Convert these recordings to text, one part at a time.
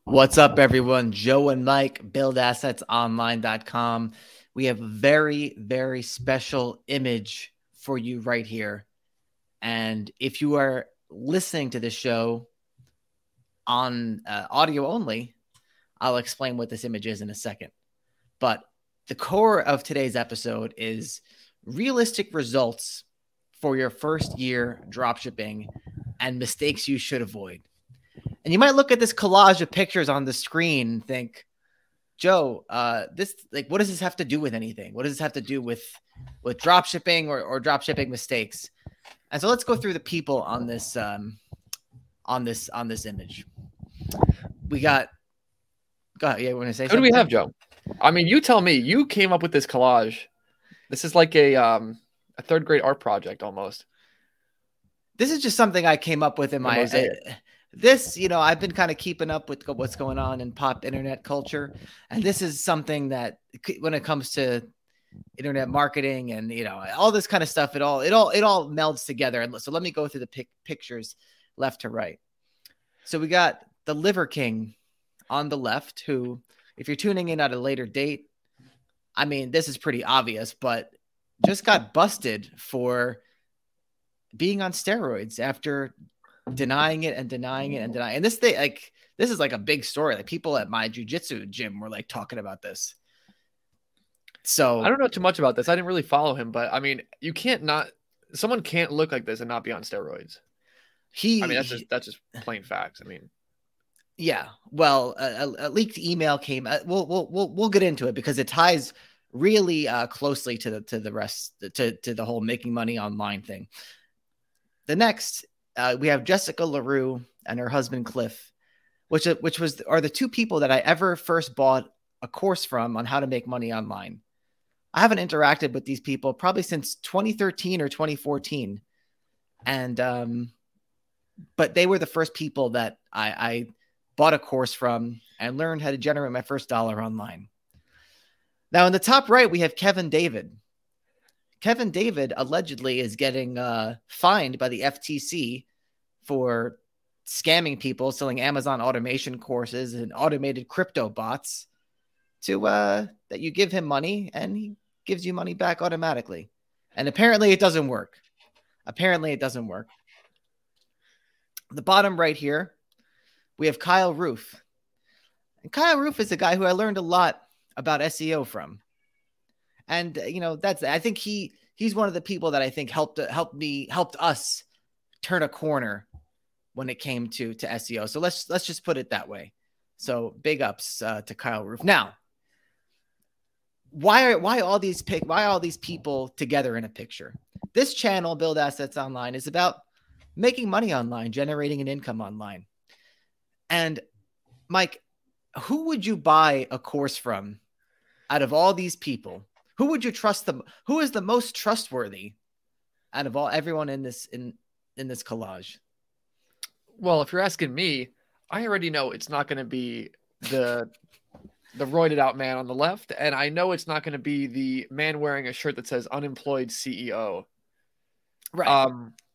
What's up, everyone? Joe and Mike, buildassetsonline.com. We have a very, very special image for you right here. And if you are listening to this show on audio only, I'll explain what this image is in a second. But the core of today's episode is realistic results for your first year dropshipping and mistakes you should avoid. And you might look at this collage of pictures on the screen and think, Joe, this what does this have to do with anything? What does this have to do with dropshipping or dropshipping mistakes? And so let's go through the people on this image. We got. Go ahead. Yeah, want to say something? Who do we have, Joe? I mean, you tell me. You came up with this collage. This is like a third grade art project almost. This is just something I came up with in my. I've been kind of keeping up with what's going on in pop internet culture. And this is something that when it comes to internet marketing and, all this kind of stuff, it all melds together. And so let me go through the pictures left to right. So we got the Liver King on the left, who, if you're tuning in at a later date, I mean, this is pretty obvious, but just got busted for being on steroids after denying it. And this is like a big story. Like, people at my jiu-jitsu gym were like talking about this. So I don't know too much about this. I didn't really follow him, but I mean, someone can't look like this and not be on steroids. That's just plain facts. I mean, yeah. Well, a leaked email came. We'll get into it because it ties really closely to the rest to the whole making money online thing. The next. We have Jessica LaRue and her husband Cliff, which are the two people that I ever first bought a course from on how to make money online. I haven't interacted with these people probably since 2013 or 2014, and but they were the first people that I bought a course from and learned how to generate my first dollar online. Now, in the top right, we have Kevin David. Kevin David allegedly is getting fined by the FTC for scamming people, selling Amazon automation courses and automated crypto bots to that you give him money and he gives you money back automatically. And apparently it doesn't work. The bottom right here, we have Kyle Roof. And Kyle Roof is a guy who I learned a lot about SEO from. And I think he's one of the people that I think helped us turn a corner when it came to SEO. So let's just put it that way. So big ups to Kyle Roof. Now, why all these people together in a picture? This channel, Build Assets Online, is about making money online, generating an income online. And Mike, who would you buy a course from out of all these people? Who would you trust them? Who is the most trustworthy out of everyone in this collage? Well, if you're asking me, I already know it's not going to be the roided out man on the left, and I know it's not going to be the man wearing a shirt that says unemployed CEO. Right.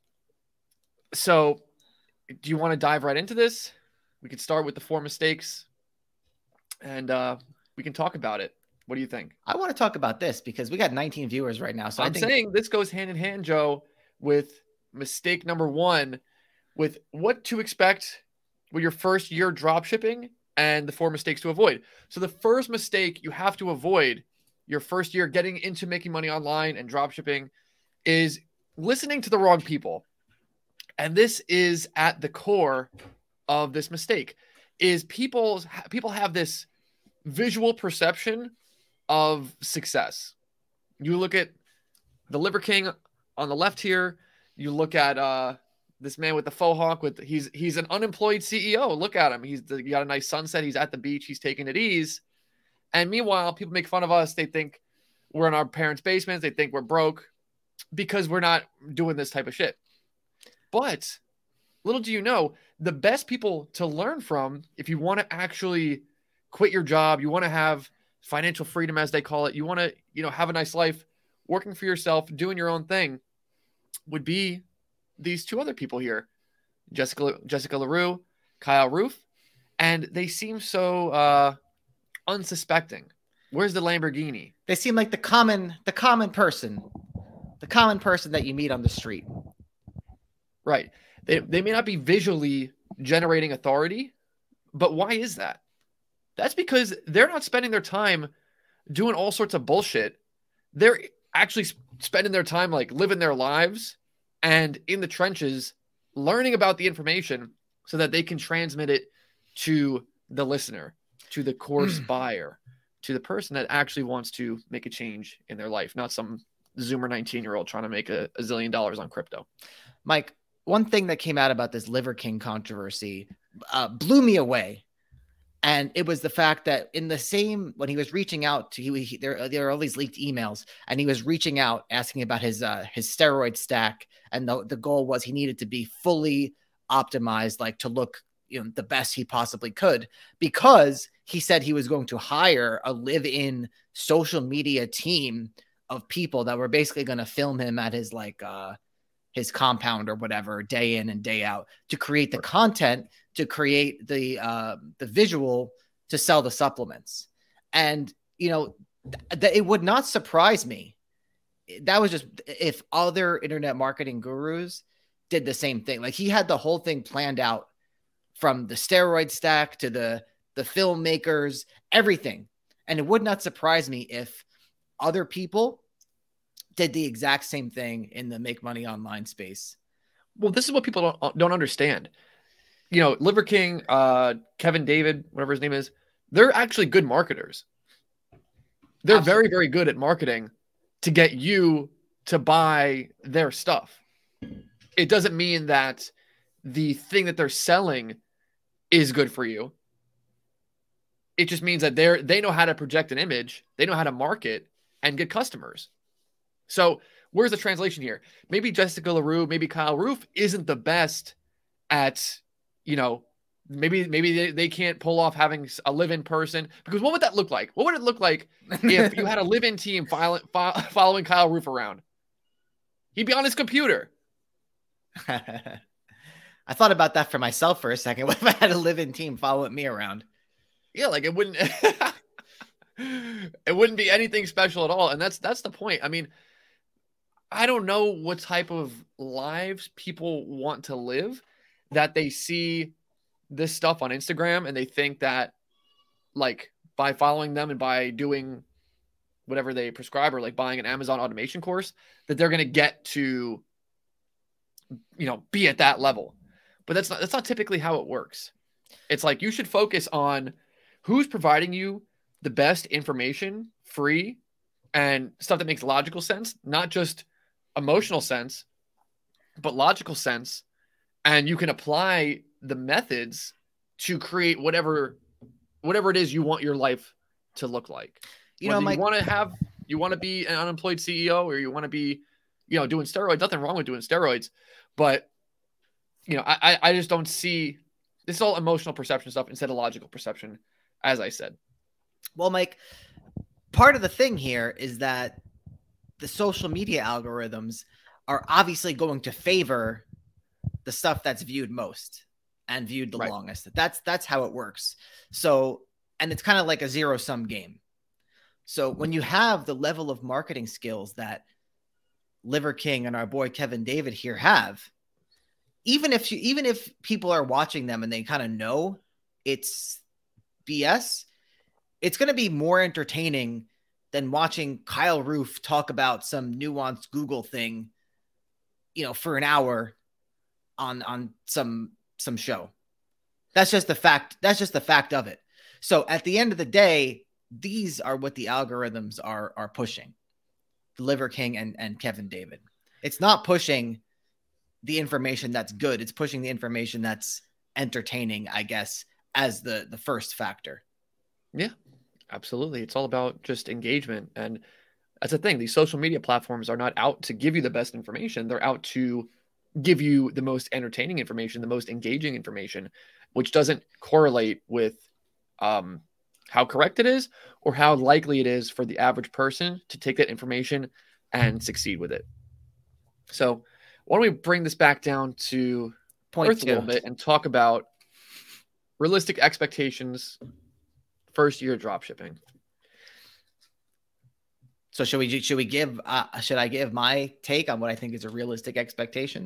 So do you want to dive right into this? We could start with the 4 mistakes and we can talk about it. What do you think? I want to talk about this because we got 19 viewers right now. So I'm saying this goes hand in hand, Joe, with mistake number 1, with what to expect with your first year drop shipping and the 4 mistakes to avoid. So the first mistake you have to avoid your first year getting into making money online and drop shipping is listening to the wrong people. And this is at the core of this mistake, is people have this visual perception of success. You look at the Liver King on the left here. You look at this man with the faux hawk he's an unemployed CEO. Look at him. He got a nice sunset. He's at the beach. He's taking it easy. And meanwhile, people make fun of us. They think we're in our parents' basements. They think we're broke because we're not doing this type of shit. But little do you know, the best people to learn from, if you want to actually quit your job, you want to have financial freedom, as they call it, you want to, have a nice life, working for yourself, doing your own thing, would be these 2 other people here, Jessica LaRue, Kyle Roof. and they seem so unsuspecting. Where's the Lamborghini? They seem like the common person that you meet on the street. Right. They may not be visually generating authority, but why is that? That's because they're not spending their time doing all sorts of bullshit. They're actually spending their time like living their lives and in the trenches, learning about the information so that they can transmit it to the listener, to the course buyer, to the person that actually wants to make a change in their life, not some Zoomer 19-year-old trying to make a zillion dollars on crypto. Mike, one thing that came out about this Liver King controversy blew me away. And it was the fact that in the same, when he was reaching out to, there are all these leaked emails, and he was reaching out asking about his steroid stack. And the goal was he needed to be fully optimized, like to look, the best he possibly could, because he said he was going to hire a live-in social media team of people that were basically going to film him at his his compound or whatever, day in and day out, to create the content, to create the visual, to sell the supplements. And, it would not surprise me. That was just if other internet marketing gurus did the same thing. Like, he had the whole thing planned out, from the steroid stack to the filmmakers, everything. And it would not surprise me if other people did the exact same thing in the make money online space. Well, this is what people don't understand. Liver King, Kevin David, whatever his name is, they're actually good marketers. They're very, very good at marketing to get you to buy their stuff. It doesn't mean that the thing that they're selling is good for you. It just means that they know how to project an image, they know how to market and get customers. So where's the translation here? Maybe Jessica LaRue, maybe Kyle Roof isn't the best at, maybe they can't pull off having a live-in person, because what would that look like? What would it look like if you had a live-in team following Kyle Roof around? He'd be on his computer. I thought about that for myself for a second. What if I had a live-in team following me around? Yeah, like it wouldn't it wouldn't be anything special at all. And that's the point. I mean, I don't know what type of lives people want to live, that they see this stuff on Instagram and they think that, like, by following them and by doing whatever they prescribe, or like buying an Amazon automation course, that they're going to get to, be at that level. But that's not typically how it works. It's like, you should focus on who's providing you the best information, free, and stuff that makes logical sense, not just emotional sense, but logical sense. And you can apply the methods to create whatever it is you want your life to look like. You want to be an unemployed CEO, or you want to be, doing steroids. Nothing wrong with doing steroids, but I just don't see this. Is all emotional perception stuff instead of logical perception, as I said. Well, Mike, part of the thing here is that the social media algorithms are obviously going to favor the stuff that's viewed most and viewed the longest. That's how it works. So, and it's kind of like a zero-sum game. So when you have the level of marketing skills that Liver King and our boy Kevin David here have, even if people are watching them and they kind of know it's BS, it's going to be more entertaining than watching Kyle Roof talk about some nuanced Google thing, for an hour on some show. That's just the fact. That's just the fact of it. So at the end of the day, these are what the algorithms are pushing. Liver King and Kevin David. It's not pushing the information that's good. It's pushing the information that's entertaining, I guess, as the first factor. Yeah, absolutely. It's all about just engagement. And that's the thing. These social media platforms are not out to give you the best information. They're out to give you the most entertaining information, the most engaging information, which doesn't correlate with how correct it is or how likely it is for the average person to take that information and succeed with it. So why don't we bring this back down to point earth a little bit and talk about realistic expectations, first year drop shipping. So should I give my take on what I think is a realistic expectation?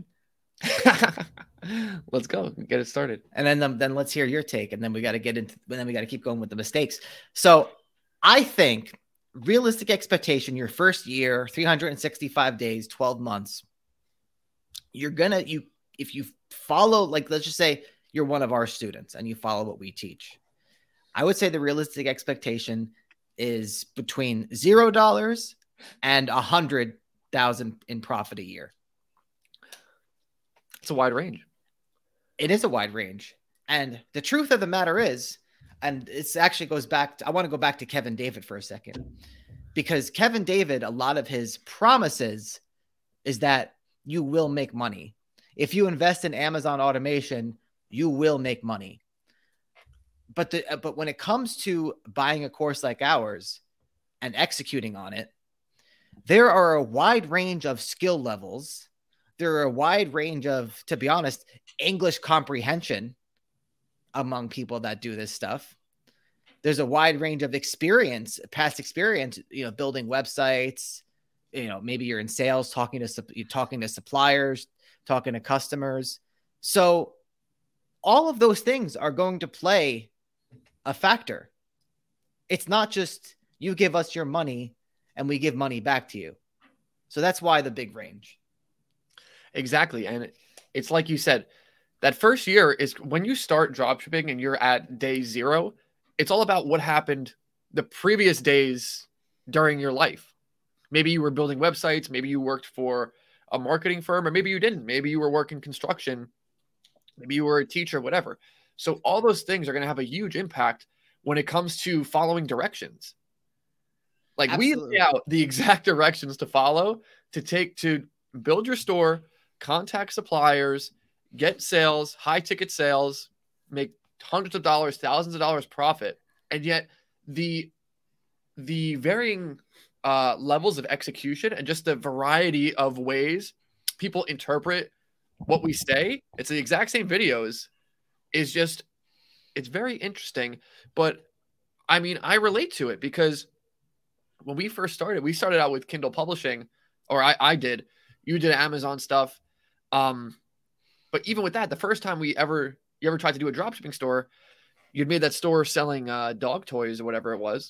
Let's go get it started. And then let's hear your take. And then we got to keep going with the mistakes. So I think realistic expectation, your first year, 365 days, 12 months, if you follow, like, let's just say you're one of our students and you follow what we teach, I would say the realistic expectation is between $0 and 100,000 in profit a year. It's a wide range. It is a wide range. And the truth of the matter is, and it actually goes back I want to go back to Kevin David for a second, because Kevin David, a lot of his promises is that you will make money. If you invest in Amazon automation, you will make money. But when it comes to buying a course like ours and executing on it, there are a wide range of skill levels. There are a wide range of, to be honest, English comprehension among people that do this stuff. There's a wide range of experience, past experience, building websites, maybe you're in sales, talking to suppliers, talking to customers. So all of those things are going to play a factor. It's not just you give us your money and we give money back to you. So that's why the big range. Exactly. And it's like you said, that first year is when you start dropshipping and you're at day 0. It's all about what happened the previous days during your life. Maybe you were building websites. Maybe you worked for a marketing firm, or maybe you didn't. Maybe you were working construction. Maybe you were a teacher, whatever. So all those things are going to have a huge impact when it comes to following directions. Like, Absolutely. we lay out the exact directions to follow to build your store, contact suppliers, get sales, high ticket sales, make hundreds of dollars, thousands of dollars profit. And yet the varying levels of execution and just the variety of ways people interpret what we say, it's the exact same videos, it's very interesting. But I mean, I relate to it because when we first started, we started out with Kindle publishing, or I did. You did Amazon stuff. But even with that, the first time you ever tried to do a dropshipping store, you'd made that store selling dog toys or whatever it was.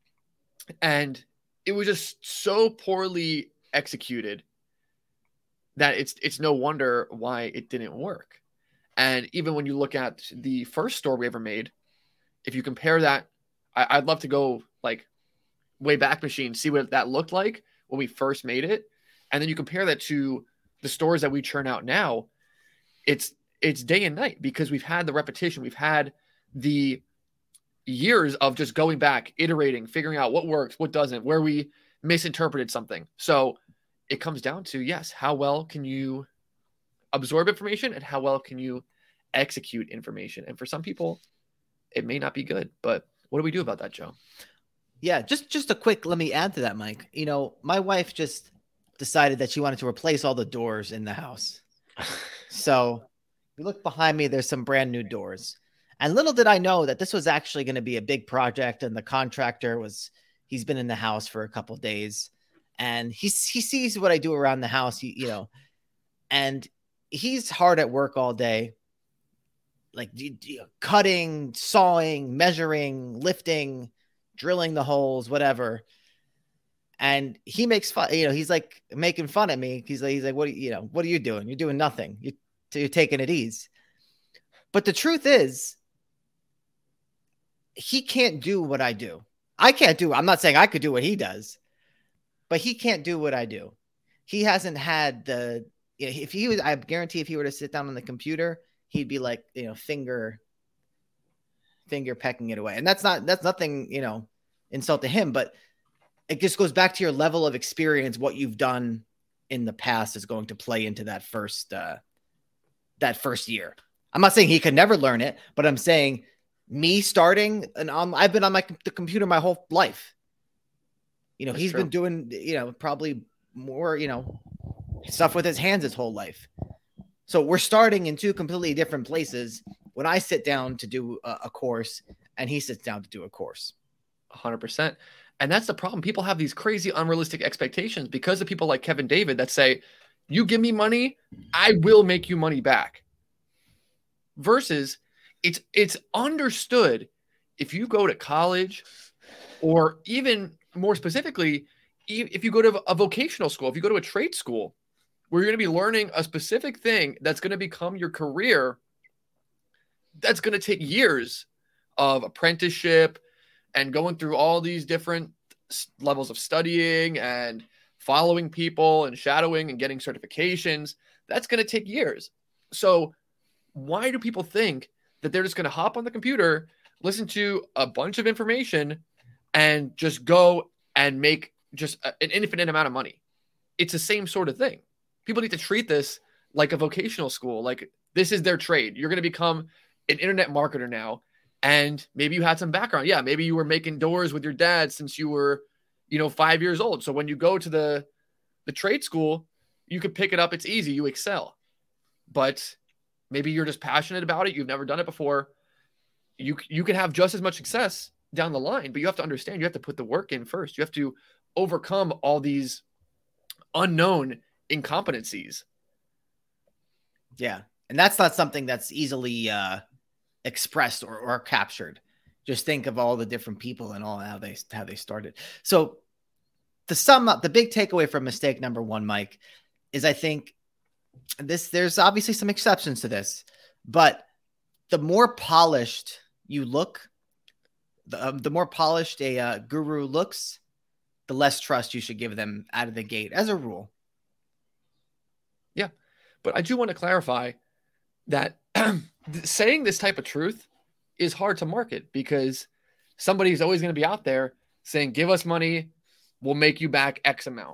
And it was just so poorly executed that it's no wonder why it didn't work. And even when you look at the first store we ever made, if you compare that, I'd love to go like way back machine, see what that looked like when we first made it. And then you compare that to the stores that we churn out now, it's day and night because we've had the repetition. We've had the years of just going back, iterating, figuring out what works, what doesn't, where we misinterpreted something. So it comes down to, yes, how well can you absorb information and how well can you execute information? And for some people, it may not be good, but what do we do about that, Joe? Yeah, just a quick, let me add to that, Mike. My wife just decided that she wanted to replace all the doors in the house. So you look behind me, there's some brand new doors. And little did I know that this was actually going to be a big project. And the contractor he's been in the house for a couple of days and he sees what I do around the house, and he's hard at work all day, like cutting, sawing, measuring, lifting, drilling the holes, whatever. And he makes fun, he's like making fun of me. He's like, what are you doing? You're doing nothing. You're taking it easy. But the truth is, he can't do what I do. I can't do. I'm not saying I could do what he does, but he can't do what I do. He hasn't had I guarantee if he were to sit down on the computer, he'd be like, finger pecking it away. And that's nothing, insult to him, but it just goes back to your level of experience. What you've done in the past is going to play into that first year. I'm not saying he could never learn it, but I'm saying me starting and I've been on the computer my whole life. He's been doing, probably more, stuff with his hands his whole life. So we're starting in two completely different places when I sit down to do a course and he sits down to do a course. 100%. And that's the problem. People have these crazy unrealistic expectations because of people like Kevin David that say, you give me money, I will make you money back. Versus it's understood if you go to college, or even more specifically, if you go to a vocational school, if you go to a trade school where you're going to be learning a specific thing that's going to become your career, that's going to take years of apprenticeship and going through all these different levels of studying and following people and shadowing and getting certifications. That's going to take years. So why do people think that they're just going to hop on the computer, listen to a bunch of information, and just go and make just an infinite amount of money? It's the same sort of thing. People need to treat this like a vocational school. Like, this is their trade. You're going to become an internet marketer now. And maybe you had some background. Yeah, maybe you were making doors with your dad since you were, 5 years old. So when you go to the trade school, you could pick it up. It's easy. You excel. But maybe you're just passionate about it. You've never done it before. You can have just as much success down the line, but you have to understand, you have to put the work in first. You have to overcome all these unknown incompetencies. Yeah. And that's not something that's easily expressed or captured. Just think of all the different people and all how they started. So to sum up, the big takeaway from mistake number one, Mike, is I think there's obviously some exceptions to this, but the more polished you look, the more polished a guru looks, the less trust you should give them out of the gate, as a rule. Yeah, but I do want to clarify that saying this type of truth is hard to market, because somebody's always going to be out there saying, give us money, we'll make you back X amount.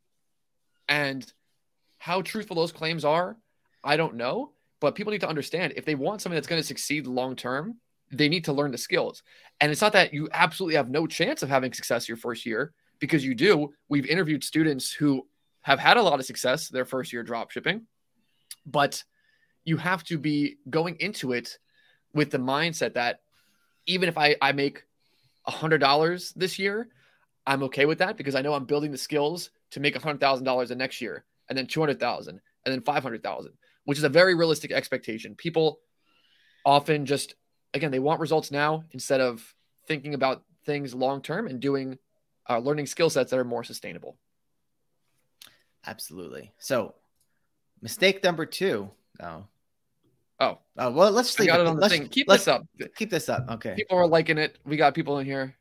And how truthful those claims are, I don't know. But people need to understand, if they want something that's going to succeed long term, they need to learn the skills. And it's not that you absolutely have no chance of having success your first year, because you do. We've interviewed students who have had a lot of success their first year drop shipping, but you have to be going into it with the mindset that even if I make $100 this year, I'm okay with that, because I know I'm building the skills to make $100,000 the next year, and then 200,000, and then 500,000, which is a very realistic expectation. People often just, again, they want results now instead of thinking about things long-term and doing learning skill sets that are more sustainable. Absolutely. So mistake number two. Well, let's leave it on the thing. Keep this up. Keep this up. Okay. People are liking it. We got people in here.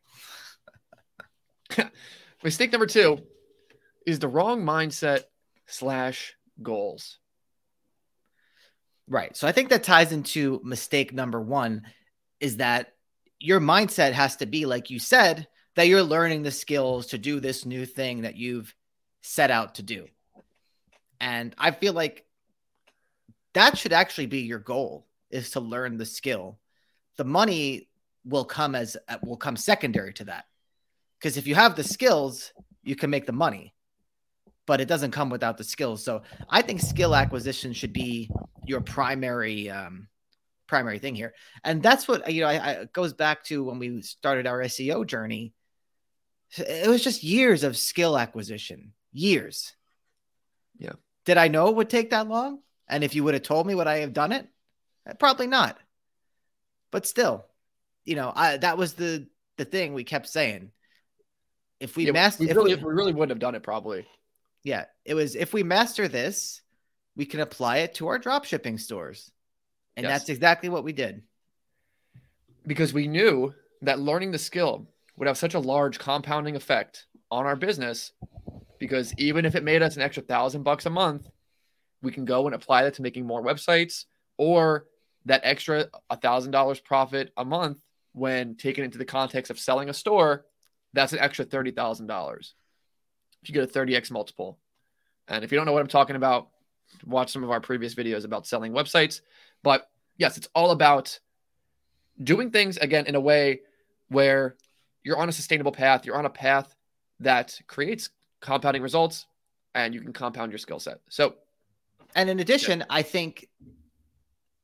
Mistake number two is the wrong mindset / goals. Right. So I think that ties into mistake number one, is that your mindset has to be, like you said, that you're learning the skills to do this new thing that you've set out to do. And I feel like that should actually be your goal, is to learn the skill. The money will come secondary to that. Because if you have the skills, you can make the money, but it doesn't come without the skills. So I think skill acquisition should be your primary thing here. And that's what, it goes back to when we started our SEO journey. It was just years of skill acquisition, years. Yeah. Did I know it would take that long? And if you would have told me, would I have done it? Probably not. But still, that was the thing we kept saying. If we master, we really wouldn't have done it probably. Yeah, it was, if we master this, we can apply it to our drop shipping stores. And That's exactly what we did. Because we knew that learning the skill would have such a large compounding effect on our business, because even if it made us an extra $1,000 a month, we can go and apply that to making more websites, or that extra $1,000 profit a month when taken into the context of selling a store, that's an extra $30,000. If you get a 30x multiple. And if you don't know what I'm talking about, watch some of our previous videos about selling websites. But yes, it's all about doing things, again, in a way where you're on a sustainable path. You're on a path that creates compounding results, and you can compound your skill set. So, and in addition, I think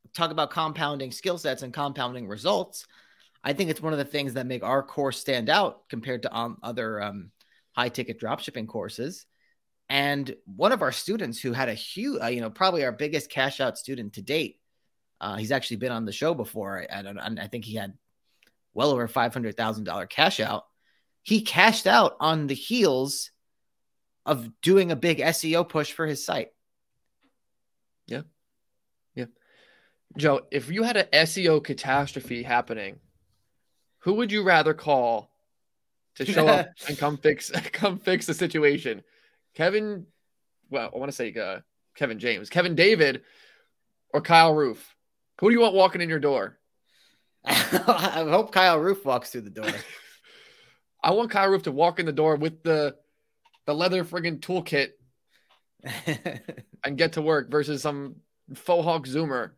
talk about compounding skill sets and compounding results, I think it's one of the things that make our course stand out compared to other high ticket dropshipping courses. And one of our students who had a huge, probably our biggest cash out student to date, he's actually been on the show before. I think he had well over $500,000 cash out. He cashed out on the heels of doing a big SEO push for his site. Yeah. Yeah. Joe, if you had an SEO catastrophe happening, who would you rather call to show up and come fix the situation? Kevin, well, I want to say Kevin James, Kevin David, or Kyle Roof? Who do you want walking in your door? I hope Kyle Roof walks through the door. I want Kyle Roof to walk in the door with the leather friggin' toolkit and get to work versus some faux hawk Zoomer.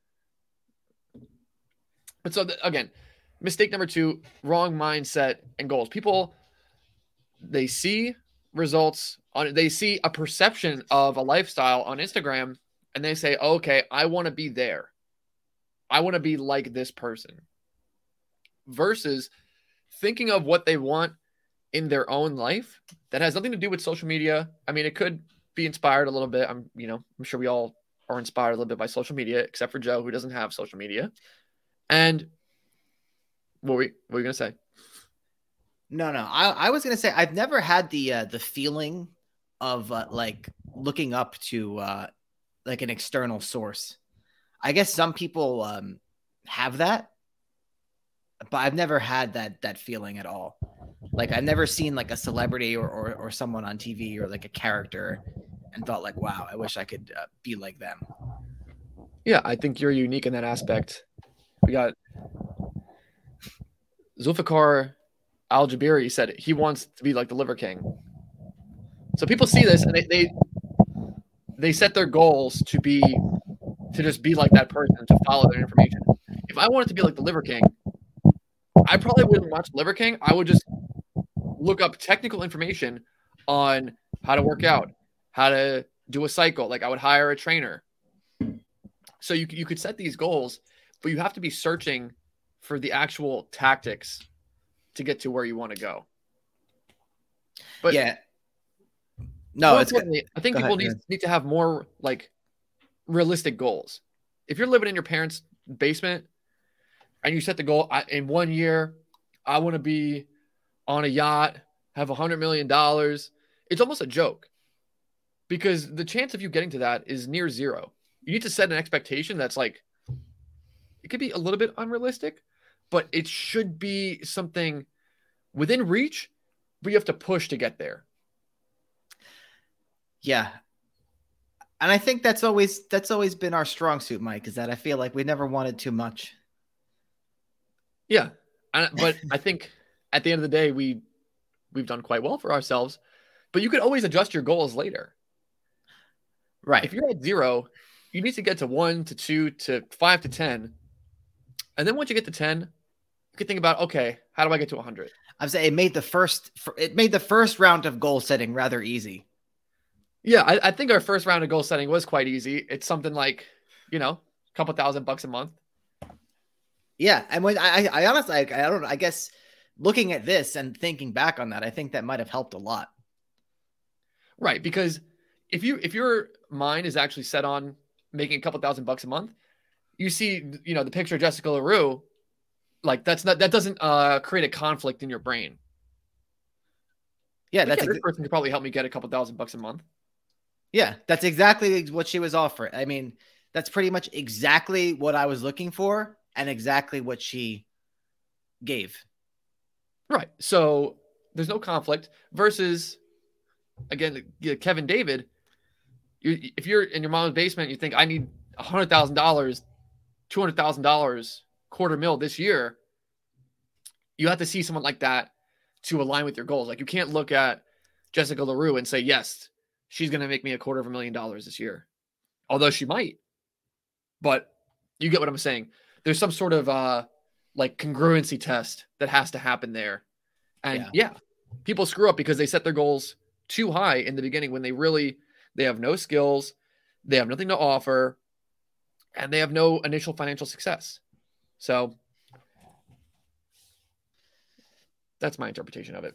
But so again, mistake number 2, wrong mindset and goals. People, they see results they see a perception of a lifestyle on Instagram and they say, okay, I want to be there. I want to be like this person, versus thinking of what they want in their own life that has nothing to do with social media. I mean, it could be inspired a little bit. I'm sure we all are inspired a little bit by social media, except for Joe, who doesn't have social media. And what were you going to say? No. I was going to say, I've never had the feeling of like looking up to like an external source. I guess some people have that, but I've never had that feeling at all. Like I've never seen like a celebrity or someone on TV or like a character and thought like, wow, I wish I could be like them. Yeah, I think you're unique in that aspect. We got Zulfikar Al-Jabiri said he wants to be like the Liver King. So people see this and they set their goals to just be like that person, to follow their information. If I wanted to be like the Liver King, I probably wouldn't watch Liver King. I would just look up technical information on how to work out, how to do a cycle. Like I would hire a trainer. So you could set these goals, but you have to be searching for the actual tactics to get to where you want to go. But yeah, no, it's good. I think people need to have more like realistic goals. If you're living in your parents' basement and you set the goal, in 1 year, I want to be on a yacht, have $100 million. It's almost a joke because the chance of you getting to that is near zero. You need to set an expectation that's like, it could be a little bit unrealistic, but it should be something within reach, but you have to push to get there. Yeah. And I think that's always been our strong suit, Mike, is that I feel like we never wanted too much. Yeah. But I think at the end of the day, we've done quite well for ourselves, but you could always adjust your goals later. Right. If you're at 0, you need to get to 1 to 2 to 5 to 10. And then once you get to 10, you can think about, okay, how do I get to 100? I'm saying it made the first round of goal setting rather easy. Yeah, I think our first round of goal setting was quite easy. It's something like, a couple $1,000 a month. Yeah, and when I honestly, I guess looking at this and thinking back on that, I think that might have helped a lot. Right, because if your mind is actually set on making a couple $1,000 a month, you see, the picture of Jessica LaRue, like that doesn't create a conflict in your brain. Yeah, this person could probably help me get a couple $1,000 a month. Yeah, that's exactly what she was offering. I mean, that's pretty much exactly what I was looking for and exactly what she gave. Right. So there's no conflict versus, again, Kevin David, if you're in your mom's basement, you think I need $100,000, $200,000, $250,000 this year. You have to see someone like that to align with your goals. Like you can't look at Jessica LaRue and say, yes, she's going to make me $250,000 this year. Although she might, but you get what I'm saying. There's some sort of like congruency test that has to happen there. And yeah, people screw up because they set their goals too high in the beginning when they have no skills. They have nothing to offer. and they have no initial financial success. So that's my interpretation of it.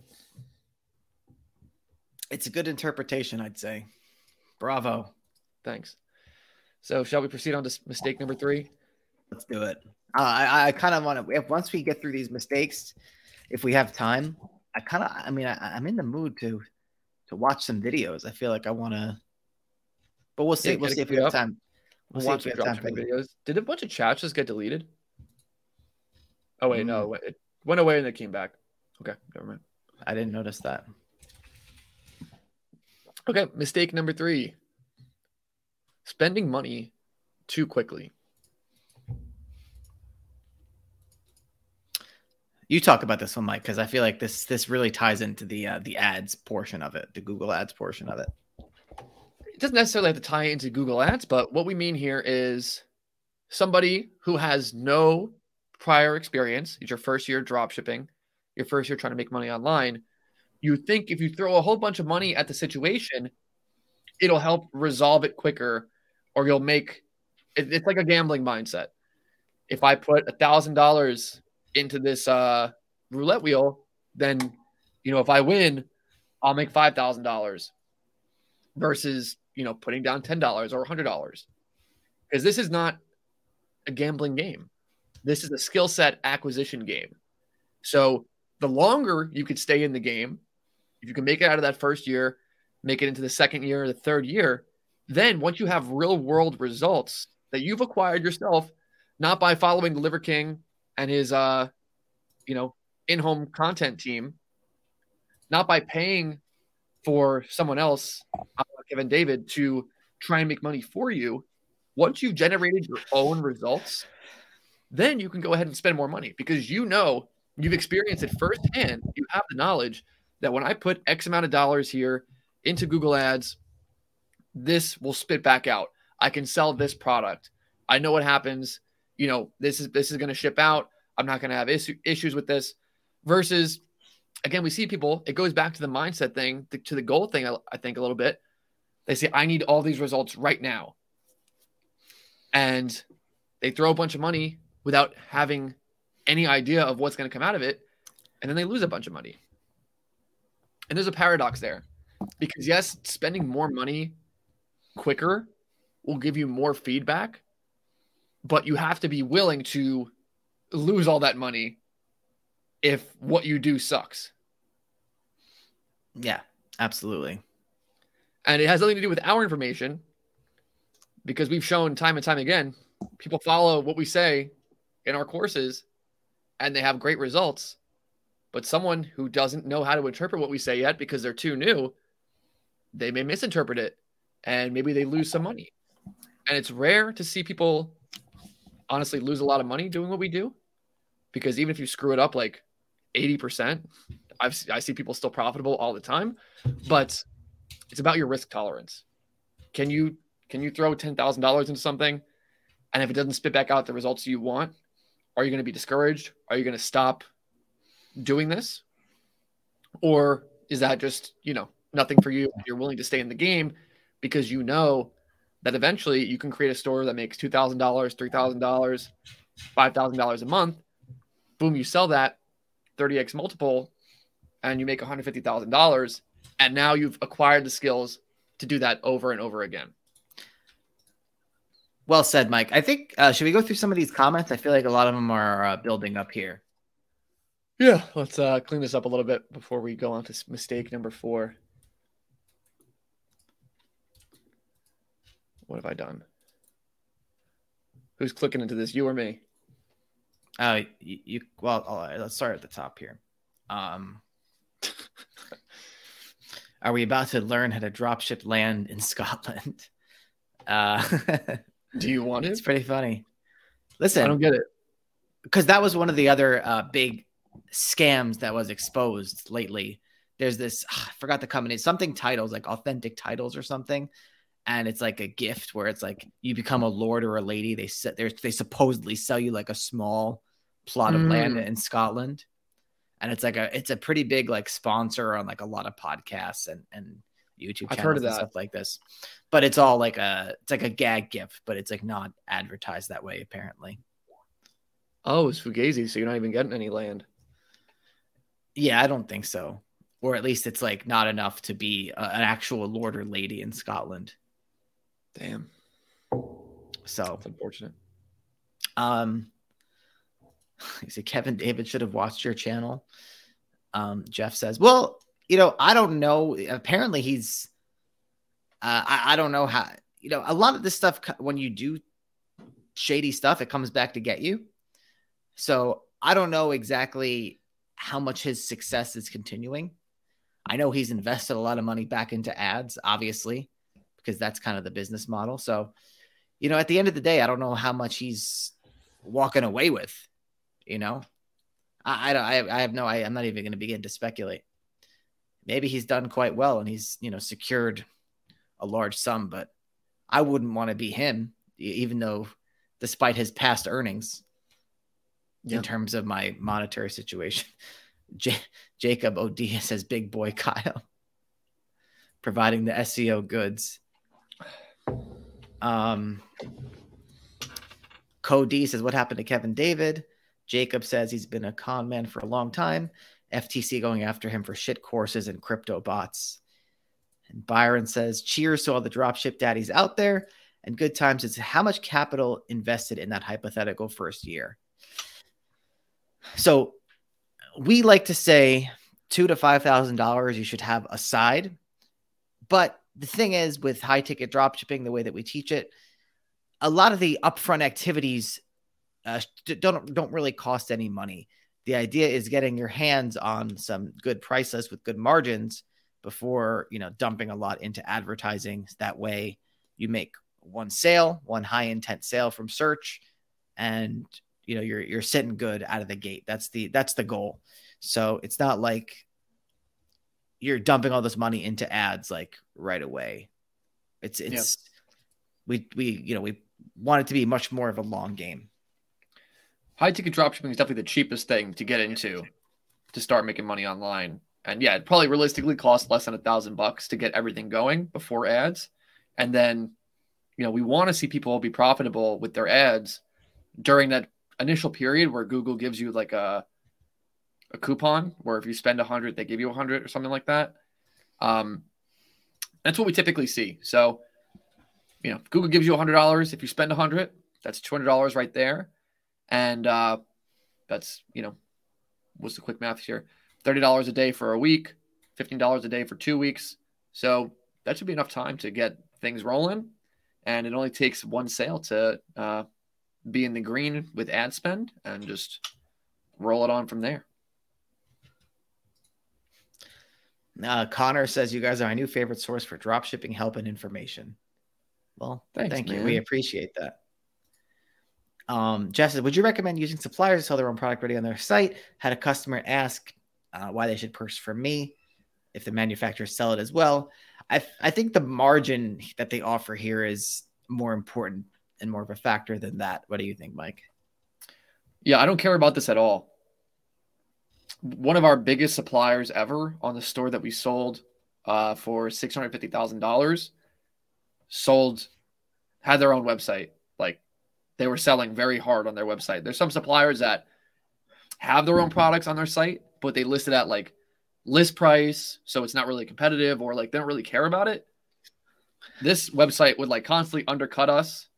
It's a good interpretation, I'd say. Bravo. Thanks. So shall we proceed on to mistake number 3? Let's do it. I kind of want to, once we get through these mistakes, if we have time, I'm in the mood to watch some videos. I feel like I want to, but we'll see. We'll see if we have time. We'll see if we have time for videos. Did a bunch of chats just get deleted? Oh, wait, no. It went away and it came back. Okay, never mind. I didn't notice that. Okay, mistake number 3. Spending money too quickly. You talk about this one, Mike, because I feel like this really ties into the ads portion of it, the Google Ads portion of it. It doesn't necessarily have to tie into Google Ads, but what we mean here is somebody who has no prior experience. It's your first year drop shipping, your first year trying to make money online. You think if you throw a whole bunch of money at the situation, it'll help resolve it quicker, or you'll make it. It's like a gambling mindset. If I put $1,000 into this roulette wheel, then, if I win, I'll make $5,000 versus, putting down $10 or $100. Because this is not a gambling game. This is a skill set acquisition game. So the longer you could stay in the game, if you can make it out of that first year, make it into the second year, the third year, then once you have real world results that you've acquired yourself, not by following the Liver King and his, in-home content team, not by paying for someone else, Kevin David, to try and make money for you. Once you've generated your own results, then you can go ahead and spend more money because you've experienced it firsthand. You have the knowledge that when I put X amount of dollars here into Google Ads, this will spit back out. I can sell this product. I know what happens. This is going to ship out. I'm not going to have issues with this. Versus, again, we see people, it goes back to the mindset thing, to the goal thing, I think a little bit. They say, I need all these results right now. And they throw a bunch of money without having any idea of what's going to come out of it. And then they lose a bunch of money. And there's a paradox there. Because yes, spending more money quicker will give you more feedback, but you have to be willing to lose all that money if what you do sucks. Yeah, absolutely. And it has nothing to do with our information, because we've shown time and time again, people follow what we say in our courses and they have great results. But someone who doesn't know how to interpret what we say yet because they're too new, they may misinterpret it and maybe they lose some money. And it's rare to see people honestly lose a lot of money doing what we do, because even if you screw it up like 80%, I see people still profitable all the time. But it's about your risk tolerance. Can you throw $10,000 into something, and if it doesn't spit back out the results you want, are you going to be discouraged? Are you going to stop doing this? Or is that just, nothing for you? You're willing to stay in the game because you know that eventually you can create a store that makes $2,000, $3,000, $5,000 a month. Boom, you sell that 30x multiple and you make $150,000. And now you've acquired the skills to do that over and over again. Well said, Mike. I think, should we go through some of these comments? I feel like a lot of them are building up here. Yeah, let's clean this up a little bit before we go on to mistake number 4. What have I done? Who's clicking into this, you or me? Well, all right, let's start at the top here. Are we about to learn how to dropship land in Scotland? Do you want it? It's pretty funny. Listen, I don't get it. Because that was one of the other big scams that was exposed lately. There's this, I forgot the company, something titles, like Authentic Titles or something. And it's like a gift where it's like you become a lord or a lady. They supposedly sell you like a small plot of land in Scotland. And it's like it's a pretty big like sponsor on like a lot of podcasts and YouTube I've heard channels of and that. stuff like this. But it's all like it's like a gag gift, but it's like not advertised that way apparently. Oh, it's Fugazi, so you're not even getting any land. Yeah, I don't think so. Or at least it's like not enough to be an actual lord or lady in Scotland. Damn. So that's unfortunate. He said Kevin David should have watched your channel. Jeff says, well, I don't know. Apparently he's I don't know how, a lot of this stuff, when you do shady stuff, it comes back to get you. So I don't know exactly how much his success is continuing. I know he's invested a lot of money back into ads, obviously, because that's kind of the business model. So, at the end of the day, I don't know how much he's walking away with, I have no, I'm not even going to begin to speculate. Maybe he's done quite well and he's, secured a large sum, but I wouldn't want to be him, even though despite his past earnings in terms of my monetary situation. Jacob O'D says big boy Kyle providing the SEO goods. Cody says, what happened to Kevin David? Jacob says he's been a con man for a long time. FTC going after him for shit courses and crypto bots. And Byron says, cheers to all the dropship daddies out there. And good times is how much capital invested in that hypothetical first year. So we like to say $2,000 to $5,000 you should have aside. But the thing is, with high ticket dropshipping, the way that we teach it, a lot of the upfront activities don't really cost any money. The idea is getting your hands on some good price lists with good margins before, dumping a lot into advertising. That way you make one sale, one high intent sale from search, and you're sitting good out of the gate. That's the goal. So it's not like you're dumping all this money into ads like right away. We want it to be much more of a long game. High ticket dropshipping is definitely the cheapest thing to get into to start making money online. And yeah, it probably realistically costs less than $1,000 to get everything going before ads. And then, we want to see people be profitable with their ads during that initial period where Google gives you like a coupon where if you spend 100, they give you 100 or something like that. That's what we typically see. So, Google gives you $100. If you spend 100, that's $200 right there. And that's, what's the quick math here? $30 a day for a week, $15 a day for 2 weeks. So that should be enough time to get things rolling. And it only takes one sale to be in the green with ad spend and just roll it on from there. Connor says you guys are my new favorite source for dropshipping help and information. Well, thank you. We appreciate that. Jeff says, would you recommend using suppliers to sell their own product ready on their site? Had a customer ask why they should purchase from me if the manufacturers sell it as well. I think the margin that they offer here is more important and more of a factor than that. What do you think, Mike? Yeah, I don't care about this at all. One of our biggest suppliers ever on the store that we sold for $650,000 had their own website. Like, they were selling very hard on their website. There's some suppliers that have their own products on their site, but they list it at like list price, so it's not really competitive, or like they don't really care about it. This website would like constantly undercut us.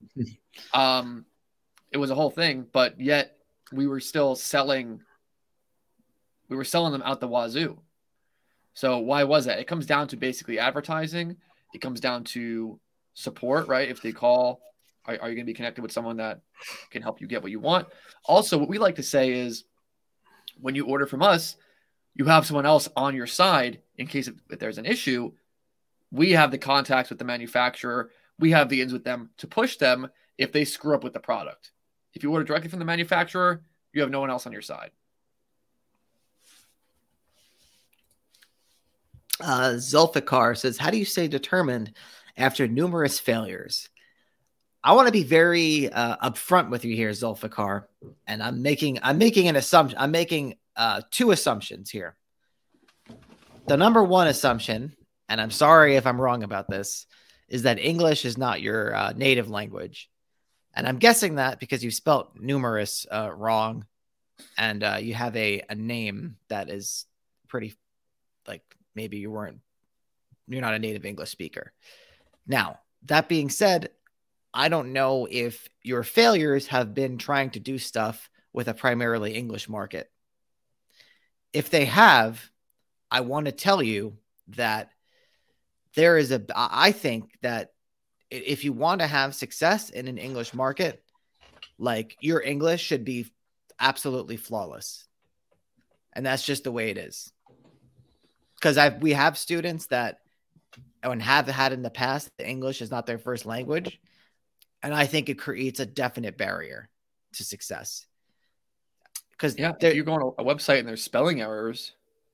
It was a whole thing, but yet we were still selling. We were selling them out the wazoo. So why was that? It comes down to basically advertising. It comes down to support, right? If they call, are you going to be connected with someone that can help you get what you want? Also, what we like to say is when you order from us, you have someone else on your side in case if there's an issue. We have the contacts with the manufacturer. We have the ins with them to push them if they screw up with the product. If you order directly from the manufacturer, you have no one else on your side. Zulfikar says, how do you stay determined after numerous failures? I want to be very upfront with you here, Zulfikar, and I'm making an assumption. I'm making two assumptions here. The number one assumption and I'm sorry if I'm wrong about this, is that English is not your native language. And I'm guessing that because you spelt numerous wrong, and you have a name that is pretty, like, maybe you're not a native English speaker. Now, that being said, I don't know if your failures have been trying to do stuff with a primarily English market. If they have, I want to tell you that I think that if you want to have success in an English market, like, your English should be absolutely flawless. And that's just the way it is. Because we have students that, and have had in the past, the English is not their first language. And I think it creates a definite barrier to success. Because if you go on a website and there's spelling errors,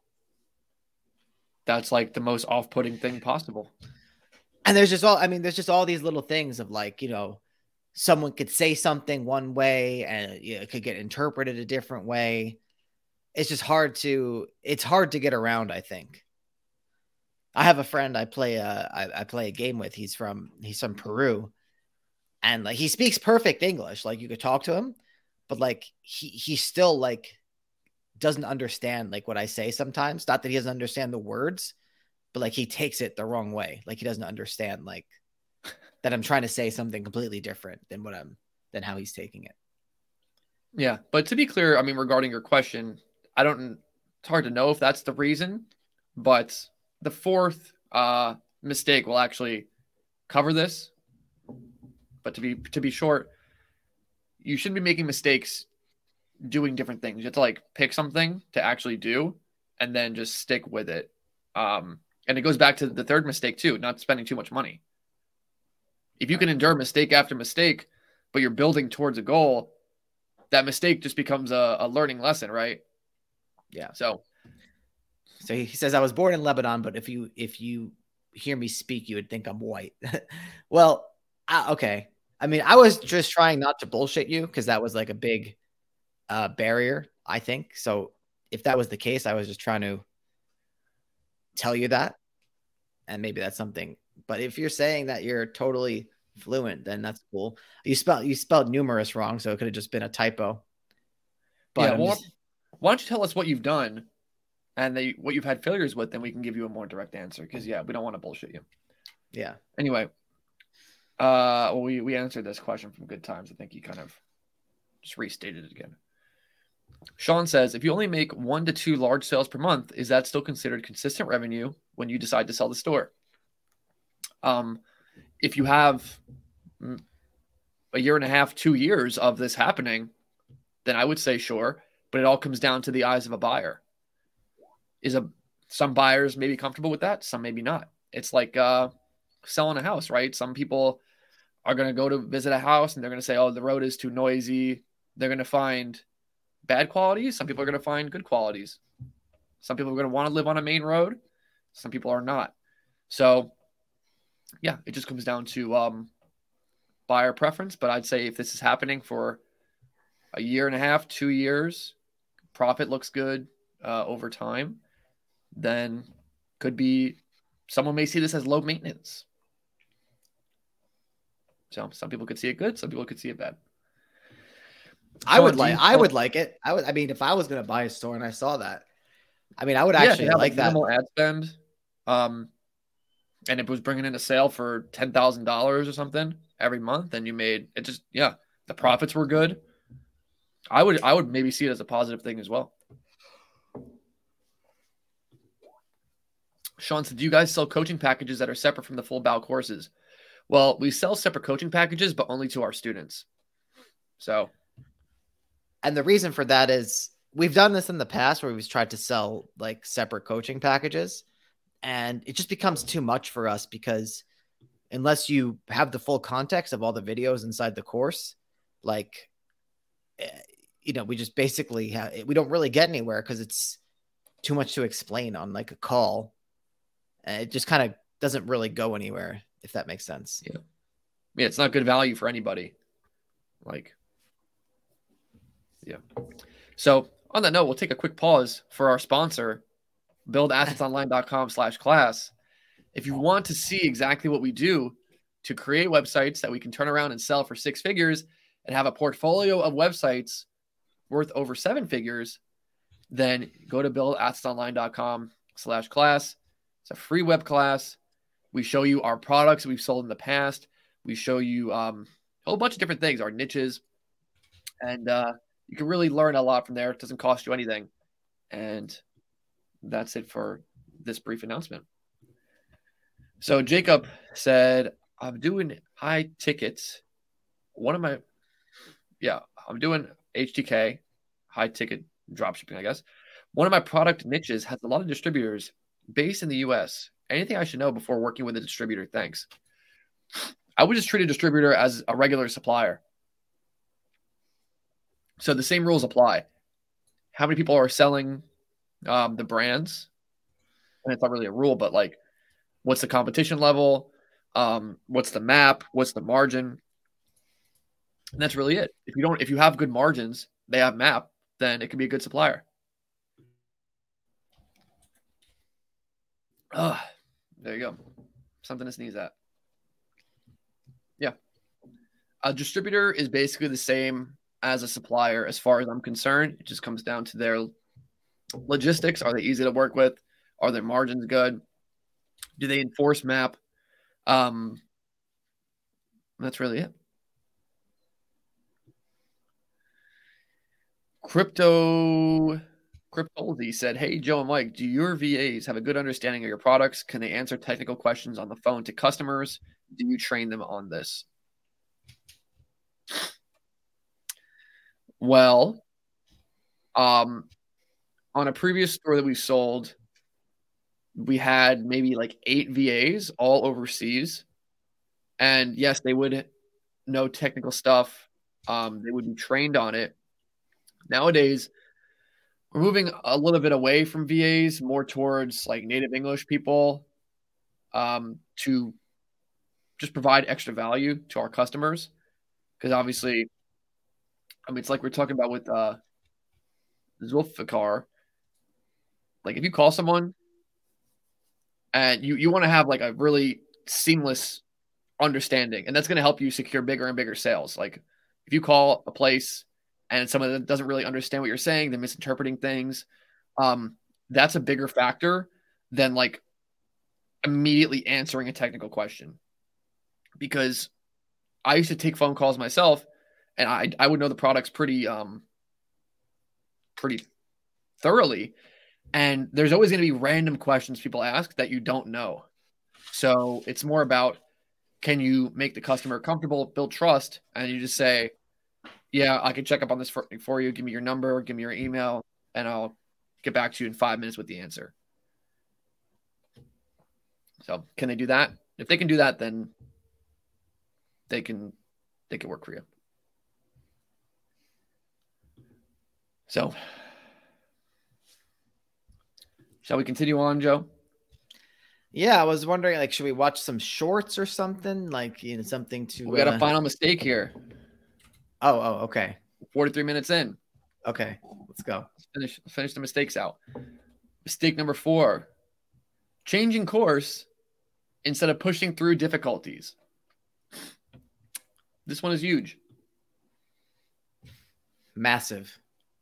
that's like the most off-putting thing possible. And there's just all these little things of, like, someone could say something one way and it could get interpreted a different way. It's just hard to get around, I think. I have a friend I play a game with. He's from Peru, and, like, he speaks perfect English. Like, you could talk to him, but, like, he still, like, doesn't understand, like, what I say sometimes. Not that he doesn't understand the words, but, like, he takes it the wrong way. Like, he doesn't understand, like, that I'm trying to say something completely different than how he's taking it. Yeah, but to be clear, I mean, regarding your question, it's hard to know if that's the reason, but the fourth mistake will actually cover this. But to be short, you shouldn't be making mistakes doing different things. You have to, like, pick something to actually do and then just stick with it. And it goes back to the third mistake too, not spending too much money. If you can endure mistake after mistake, but you're building towards a goal, that mistake just becomes a learning lesson, right? Yeah. So he says, I was born in Lebanon, but if you hear me speak, you would think I'm white. Well, okay. I mean, I was just trying not to bullshit you, because that was, like, a big barrier, I think. So if that was the case, I was just trying to tell you that, and maybe that's something. But if you're saying that you're totally fluent, then that's cool. You spelled numerous wrong, so it could have just been a typo. But yeah, why don't you tell us what you've done and what you've had failures with, then we can give you a more direct answer. Because, yeah, we don't want to bullshit you. Yeah. Anyway, we answered this question from Good Times. I think he kind of just restated it again. Sean says, if you only make 1 to 2 large sales per month, is that still considered consistent revenue when you decide to sell the store? If you have a year and a half, 2 years of this happening, then I would say sure. But it all comes down to the eyes of a buyer. Some buyers may be comfortable with that, some maybe not. It's like selling a house, right? Some people are going to go to visit a house and they're going to say, oh, the road is too noisy. They're going to find bad qualities. Some people are going to find good qualities. Some people are going to want to live on a main road. Some people are not. So, yeah, it just comes down to buyer preference. But I'd say if this is happening for a year and a half, 2 years, profit looks good over time, then could be someone may see this as low maintenance. So some people could see it good, some people could see it bad. I would like it. I mean, if I was going to buy a store and I saw that, I mean, I would actually like that. Minimal ad spend, and it was bringing in a sale for $10,000 or something every month, and you made it just, the profits were good. I would maybe see it as a positive thing as well. Sean said, do you guys sell coaching packages that are separate from the full BAO courses? Well, we sell separate coaching packages, but only to our students. So, and the reason for that is we've done this in the past where we've tried to sell, like, separate coaching packages, and it just becomes too much for us, because unless you have the full context of all the videos inside the course, like, we just basically we don't really get anywhere because it's too much to explain on, like, a call. And it just kind of doesn't really go anywhere, if that makes sense. Yeah. Yeah, it's not good value for anybody. Like, yeah. So on that note, we'll take a quick pause for our sponsor, buildassetsonline.com/class. If you want to see exactly what we do to create websites that we can turn around and sell for 6 figures and have a portfolio of websites worth over 7 figures, then go to buildadsetsonline.com/class. It's a free web class. We show you our products we've sold in the past. We show you a whole bunch of different things, our niches, and you can really learn a lot from there. It doesn't cost you anything. And that's it for this brief announcement. So Jacob said, I'm doing high tickets. I'm doing HTK, high ticket dropshipping, I guess. One of my product niches has a lot of distributors based in the US. Anything I should know before working with a distributor? Thanks. I would just treat a distributor as a regular supplier. So the same rules apply. How many people are selling the brands? And it's not really a rule, but like, what's the competition level? What's the map? What's the margin? And that's really it. If you have good margins, they have map, then it can be a good supplier. There you go. Something to sneeze at. Yeah. A distributor is basically the same as a supplier as far as I'm concerned. It just comes down to their logistics. Are they easy to work with? Are their margins good? Do they enforce map? That's really it. Cryptolzy said, hey, Joe and Mike, do your VAs have a good understanding of your products? Can they answer technical questions on the phone to customers? Do you train them on this? Well, on a previous store that we sold, we had maybe like 8 VAs all overseas. And yes, they would know technical stuff. They would be trained on it. Nowadays, we're moving a little bit away from VAs, more towards like native English people to just provide extra value to our customers. Because obviously, I mean, it's like we're talking about with Zulfikar. Like if you call someone and you want to have like a really seamless understanding, and that's going to help you secure bigger and bigger sales. Like if you call a place and someone that doesn't really understand what you're saying, they're misinterpreting things, that's a bigger factor than like immediately answering a technical question. Because I used to take phone calls myself, and I would know the products pretty thoroughly. And there's always going to be random questions people ask that you don't know. So it's more about, can you make the customer comfortable, build trust, and you just say, yeah, I can check up on this for you. Give me your number, give me your email, and I'll get back to you in 5 minutes with the answer. So can they do that? If they can do that, then they can work for you. So shall we continue on, Joe? Yeah, I was wondering, like, should we watch some shorts or something? Like, something to... We got a final mistake here. Oh, okay. 43 minutes in. Okay, let's go. Let's finish the mistakes out. Mistake number 4. Changing course instead of pushing through difficulties. This one is huge. Massive.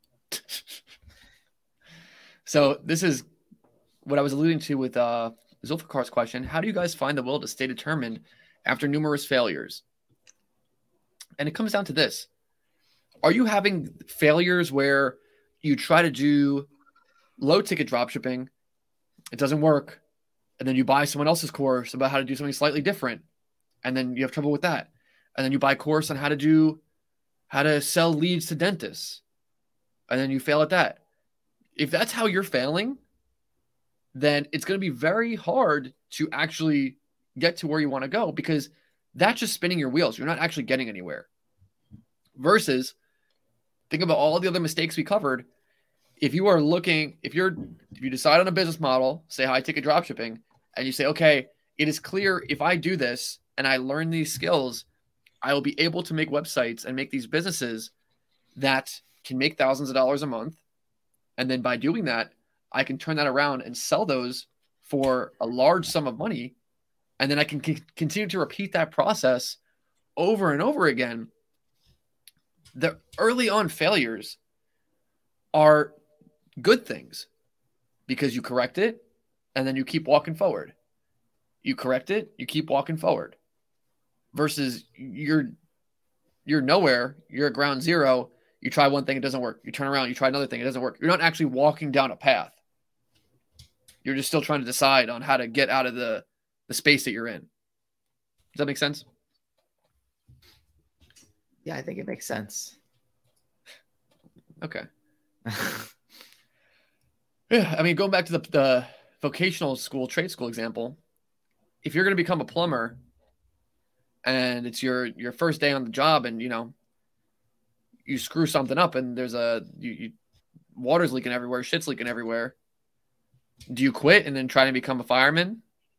So this is what I was alluding to with Zulfikar's question. How do you guys find the will to stay determined after numerous failures? And it comes down to this. Are you having failures where you try to do low ticket dropshipping, it doesn't work, and then you buy someone else's course about how to do something slightly different, and then you have trouble with that, and then you buy a course on how to sell leads to dentists, and then you fail at that? If that's how you're failing, then it's going to be very hard to actually get to where you want to go, because that's just spinning your wheels. You're not actually getting anywhere. Versus, think about all the other mistakes we covered. If you decide on a business model, say high ticket dropshipping, and you say, okay, it is clear if I do this and I learn these skills, I will be able to make websites and make these businesses that can make thousands of dollars a month. And then by doing that, I can turn that around and sell those for a large sum of money and then I can continue to repeat that process over and over again, the early on failures are good things because you correct it and then you keep walking forward. You correct it, you keep walking forward. Versus you're nowhere, you're at ground zero, you try one thing, it doesn't work. You turn around, you try another thing, it doesn't work. You're not actually walking down a path. You're just still trying to decide on how to get out of the space that you're in. Does that make sense? Yeah, I think it makes sense. Okay. Yeah, I mean, going back to the vocational school, trade school example, if you're going to become a plumber and it's your first day on the job and, you screw something up and there's water's leaking everywhere, shit's leaking everywhere, do you quit and then try to become a fireman?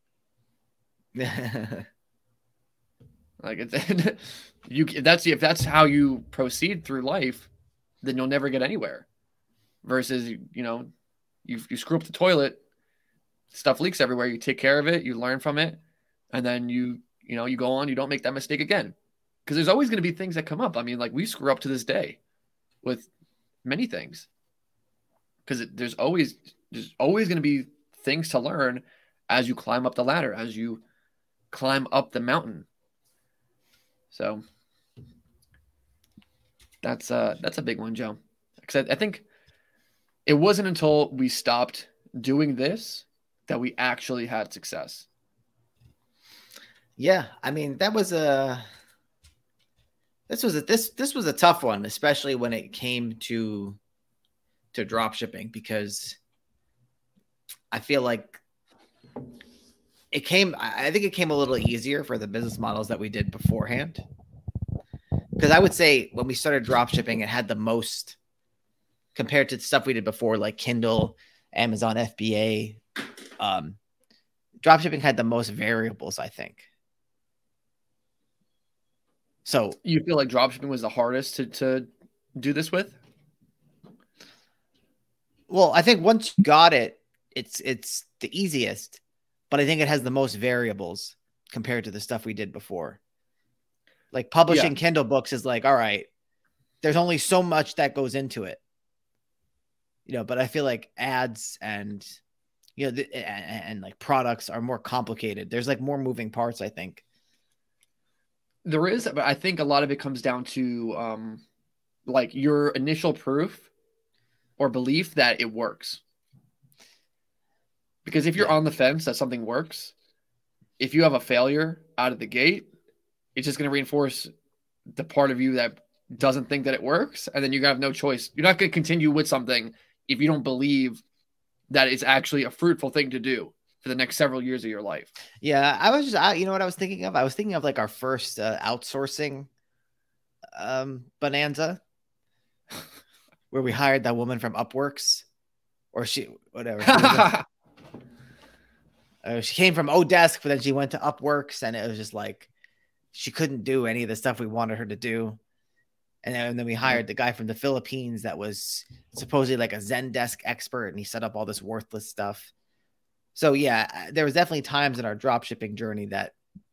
Like if that's how you proceed through life, then you'll never get anywhere. Versus, you screw up the toilet, stuff leaks everywhere, you take care of it, you learn from it, and then you go on, you don't make that mistake again. Because there's always going to be things that come up. I mean, like we screw up to this day with many things. Because there's always going to be things to learn as you climb up the ladder, as you climb up the mountain. So that's a big one, Joe. Because I think it wasn't until we stopped doing this that we actually had success. Yeah, I mean this was a tough one, especially when it came to drop shipping, because I feel like I think it came a little easier for the business models that we did beforehand. Because I would say when we started drop shipping, it had the most compared to the stuff we did before, like Kindle, Amazon FBA. Drop shipping had the most variables, I think. So you feel like drop shipping was the hardest to do this with? Well, I think once you got it, it's the easiest, but I think it has the most variables compared to the stuff we did before. Like publishing Kindle books is like, all right, there's only so much that goes into it. But I feel like ads and and like products are more complicated. There's like more moving parts, I think. There is, but I think a lot of it comes down to like your initial proof or belief that it works. Because if you're on the fence that something works, if you have a failure out of the gate, it's just going to reinforce the part of you that doesn't think that it works. And then you have no choice. You're not going to continue with something if you don't believe that it's actually a fruitful thing to do for the next several years of your life. Yeah, I was just, you know what I was thinking of? I was thinking of like our first outsourcing bonanza where we hired that woman from Upworks, or whatever. She came from Odesk, but then she went to Upworks, and it was just like she couldn't do any of the stuff we wanted her to do. And then we hired the guy from the Philippines that was supposedly like a Zendesk expert, and he set up all this worthless stuff. So yeah, there was definitely times in our drop shipping journey that,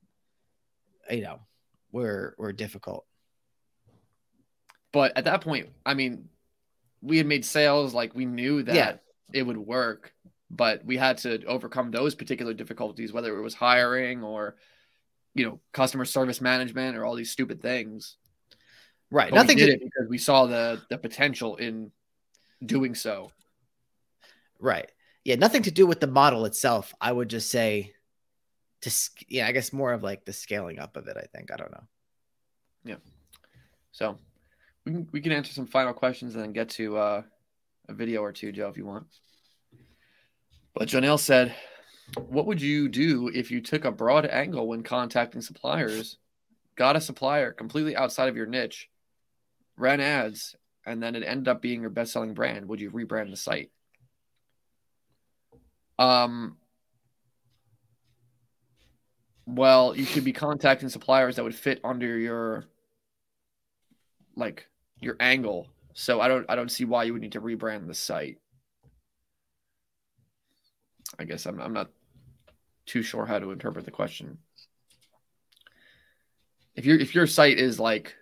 were difficult. But at that point, I mean, we had made sales, like we knew that it would work, but we had to overcome those particular difficulties, whether it was hiring or, customer service management or all these stupid things. Right. But we did it because we saw the potential in doing so. Right. Yeah. Nothing to do with the model itself. I would just say I guess more of like the scaling up of it, I think. I don't know. Yeah. So we can answer some final questions and then get to a video or two, Joe, if you want. But Janelle said, what would you do if you took a broad angle when contacting suppliers, got a supplier completely outside of your niche, ran ads, and then it ended up being your best-selling brand? Would you rebrand the site? Well, you should be contacting suppliers that would fit under your angle. So I don't see why you would need to rebrand the site. I guess I'm not too sure how to interpret the question. If your site is like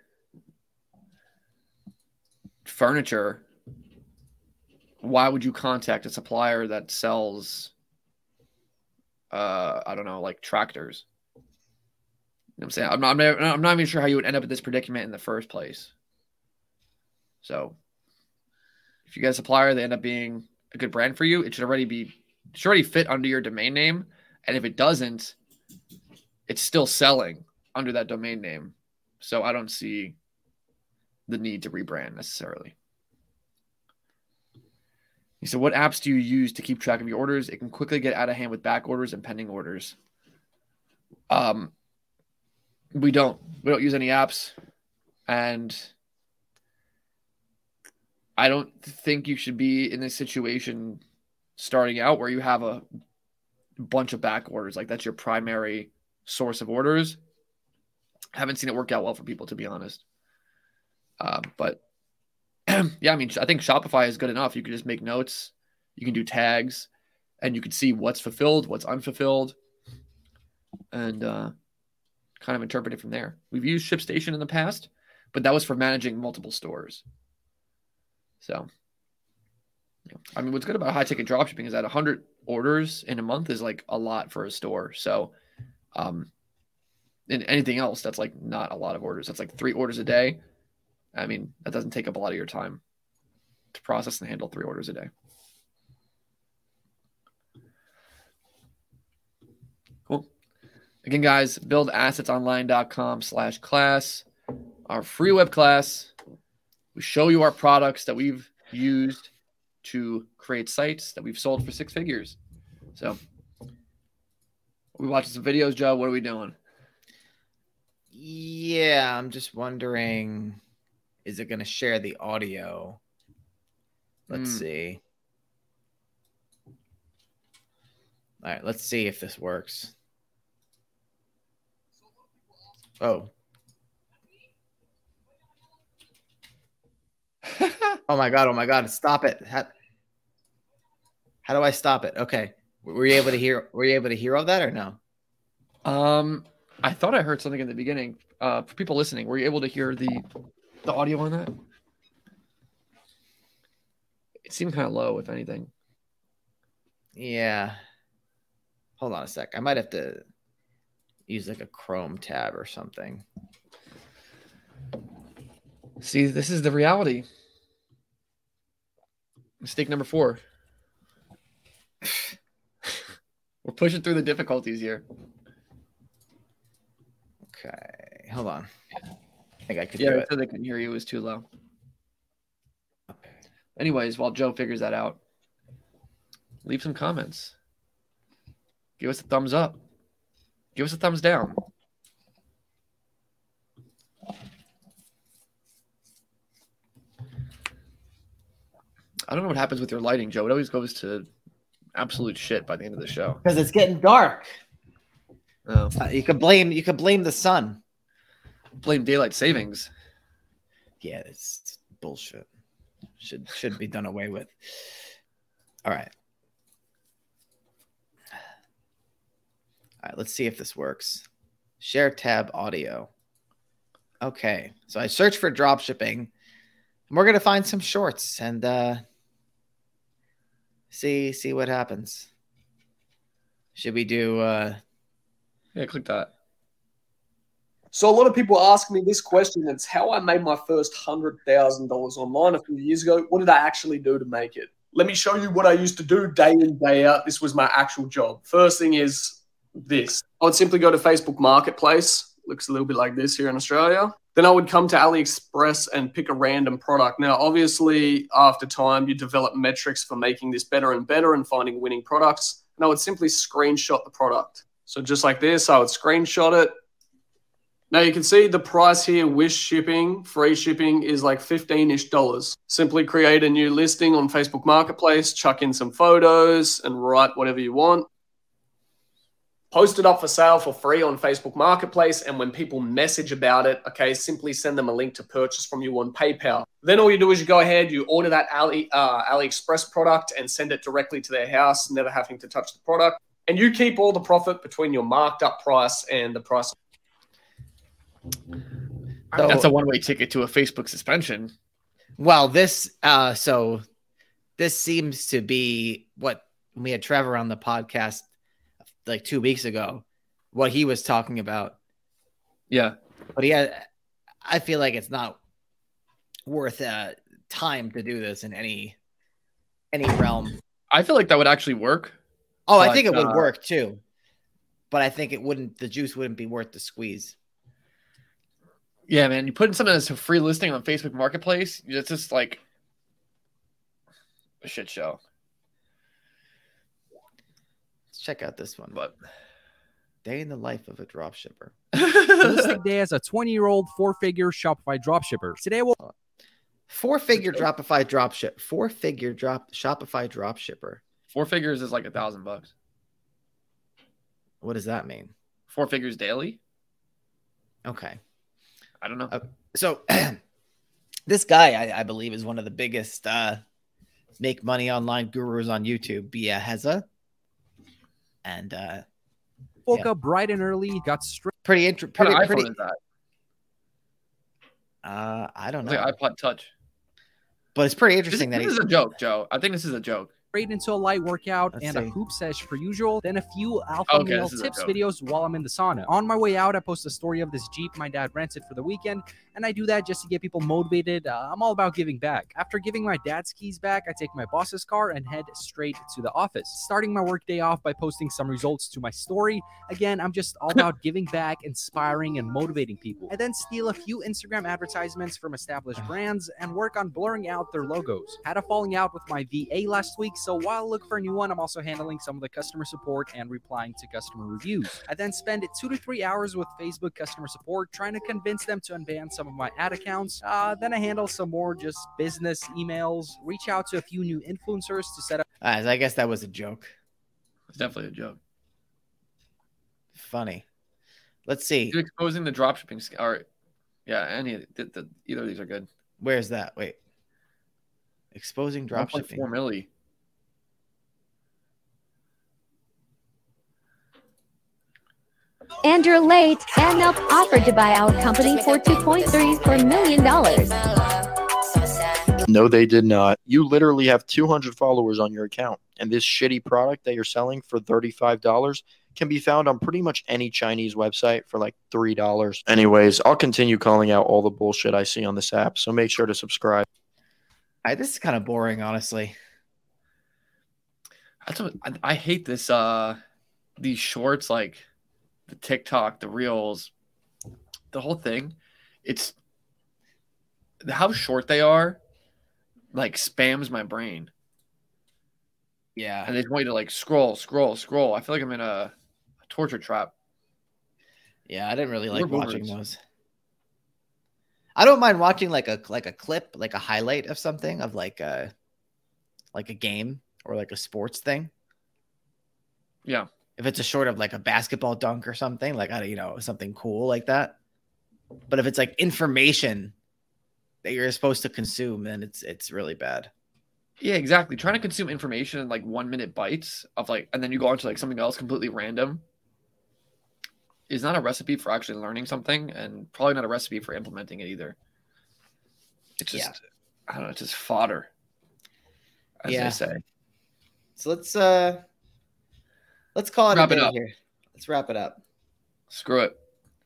furniture, why would you contact a supplier that sells I don't know, like tractors? You know what I'm saying? I'm not even sure how you would end up in this predicament in the first place. So if you get a supplier, they end up being a good brand for you, it should already fit under your domain name. And if it doesn't, it's still selling under that domain name. So I don't see the need to rebrand necessarily. He said, what apps do you use to keep track of your orders? It can quickly get out of hand with back orders and pending orders. We don't use any apps, and I don't think you should be in this situation starting out where you have a bunch of back orders. Like that's your primary source of orders. Haven't seen it work out well for people, to be honest. But yeah, I mean, I think Shopify is good enough. You can just make notes, you can do tags, and you can see what's fulfilled, what's unfulfilled, and kind of interpret it from there. We've used ShipStation in the past, but that was for managing multiple stores. So, yeah. I mean, what's good about high ticket dropshipping is that 100 orders in a month is like a lot for a store. So, in anything else, that's like not a lot of orders. That's like 3 orders a day. I mean, that doesn't take up a lot of your time to process and handle 3 orders a day. Cool. Again, guys, buildassetsonline.com/class, our free web class. We show you our products that we've used to create sites that we've sold for 6 figures. So we watching some videos, Joe. What are we doing? Yeah, I'm just wondering, is it going to share the audio? Let's see. All right, let's see if this works. Oh. Oh my God. Stop it. How do I stop it? Okay. Were you able to hear all that or no? I thought I heard something in the beginning. For people listening, were you able to hear the audio on that? It seemed kind of low, if anything. Yeah. Hold on a sec. I might have to use like a Chrome tab or something. See, this is the reality. Mistake number 4. We're pushing through the difficulties here. Okay. Hold on. I think I could do it. Yeah, they couldn't hear you. It was too low. Okay. Anyways, while Joe figures that out, leave some comments. Give us a thumbs up. Give us a thumbs down. I don't know what happens with your lighting, Joe. It always goes to absolute shit by the end of the show. Because it's getting dark. Oh. You could blame the sun. Blame daylight savings. Yeah, it's bullshit. Should be done away with. All right. All right, let's see if this works. Share tab audio. Okay, so I searched for drop shipping, and we're gonna find some shorts and see what happens. Should we do? Yeah, click that. So a lot of people ask me this question. It's how I made my first $100,000 online a few years ago. What did I actually do to make it? Let me show you what I used to do day in, day out. This was my actual job. First thing is this. I would simply go to Facebook Marketplace. Looks a little bit like this here in Australia. Then I would come to AliExpress and pick a random product. Now, obviously, after time, you develop metrics for making this better and better and finding winning products. And I would simply screenshot the product. So just like this, I would screenshot it. Now you can see the price here with shipping, free shipping is like $15-ish. Simply create a new listing on Facebook Marketplace, chuck in some photos and write whatever you want. Post it up for sale for free on Facebook Marketplace. And when people message about it, okay, simply send them a link to purchase from you on PayPal. Then all you do is you go ahead, you order that AliExpress product and send it directly to their house, never having to touch the product. and you keep all the profit between your marked up price and the price. So, that's a one-way ticket to a Facebook suspension. Well, this seems to be what we had Trevor on the podcast like 2 weeks ago, what he was talking about. Yeah. But I feel like it's not worth time to do this in any realm. I feel like that would actually work. Oh, I think it would work too. But I think the juice wouldn't be worth the squeeze. Yeah, man. You put in something that's a free listing on Facebook Marketplace, it's just like a shit show. Let's check out this one. But day in the life of a dropshipper. Realistic day as a 20-year-old 4-figure Shopify dropshipper. Today we'll 4-figure Shopify dropshipper. 4 figures is like $1,000. What does that mean? 4 figures daily? Okay. I don't know. So this guy, I believe, is one of the biggest make money online gurus on YouTube, Bia Heza. And woke up bright and early, got straight. Pretty. What iPhone is that? I don't know. It's like iPod Touch. But it's pretty interesting this is a joke, Joe. I think this is a joke. Straight into a light workout and a hoop sesh per usual, then a few alpha male tips videos while I'm in the sauna. On my way out, I post a story of this Jeep my dad rented for the weekend, and I do that just to get people motivated. I'm all about giving back. After giving my dad's keys back, I take my boss's car and head straight to the office, starting my workday off by posting some results to my story. Again, I'm just all about giving back, inspiring, and motivating people. I then steal a few Instagram advertisements from established brands and work on blurring out their logos. Had a falling out with my VA last week, so while I look for a new one, I'm also handling some of the customer support and replying to customer reviews. I then spend 2 to 3 hours with Facebook customer support, trying to convince them to unban some of my ad accounts. Then I handle some more just business emails, reach out to a few new influencers to set up. I guess that was a joke. It's definitely a joke. Funny. Let's see. You're exposing the dropshipping. Either of these are good. Where's that? Wait. Exposing dropshipping. 1.4 milli. And you're late. Yelp offered to buy our company for $2.34 million. No, they did not. You literally have 200 followers on your account, and this shitty product that you're selling for $35 can be found on pretty much any Chinese website for like $3. Anyways, I'll continue calling out all the bullshit I see on this app, so make sure to subscribe. This is kind of boring, honestly. I hate this. These shorts, like the TikTok, the Reels, the whole thing. It's how short they are. Like spams my brain. Yeah. And they just want you to like scroll. I feel like I'm in a torture trap. Yeah, I didn't really like watching those. I don't mind watching like a clip, like a highlight of something, of like a game or like a sports thing. Yeah. If it's a short of like a basketball dunk or something, like something cool like that. But if it's like information that you're supposed to consume, then it's really bad. Yeah, exactly. Trying to consume information in like 1 minute bites of like, and then you go on to like something else completely random is not a recipe for actually learning something, and probably not a recipe for implementing it either. It's just, I don't know, it's just fodder, as they say. So let's call it wrap a it day up here. Let's wrap it up. Screw it.